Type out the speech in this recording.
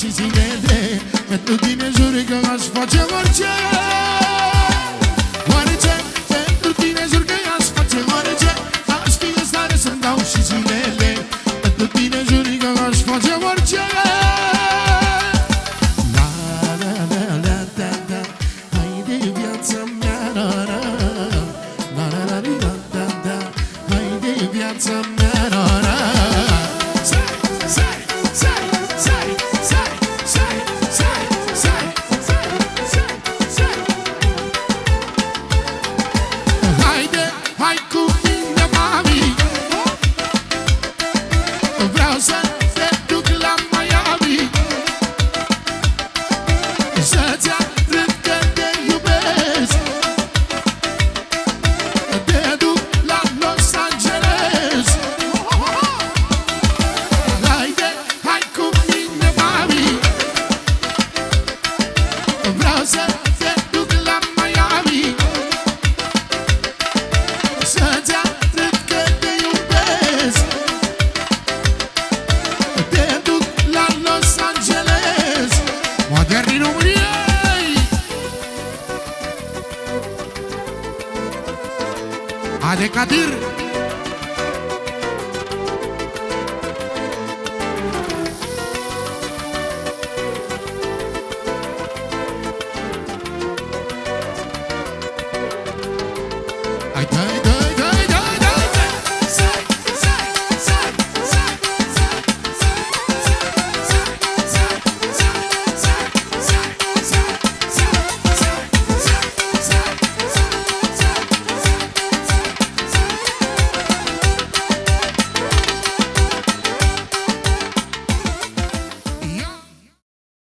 și zilele. Pentru tine jur că aș face orice. Orice, pentru tine jur că aș face orice. Aș fi în stare să-mi dau și zilele. Pentru tine jur că aș face orice. La la la la da da, haide viața mea, la la la la la la da da, haide viața mea, la la. Hai cu mine, mami, vreau să te duc la Miami, să-ți arăt că te iubesc. Te duc la Los Angeles. Haide, hai cu mine, mami, vreau să te duc la Miami, să-ți arăt că te iubesc. Te duc la Los Angeles. Modernii României. Ade Kadir.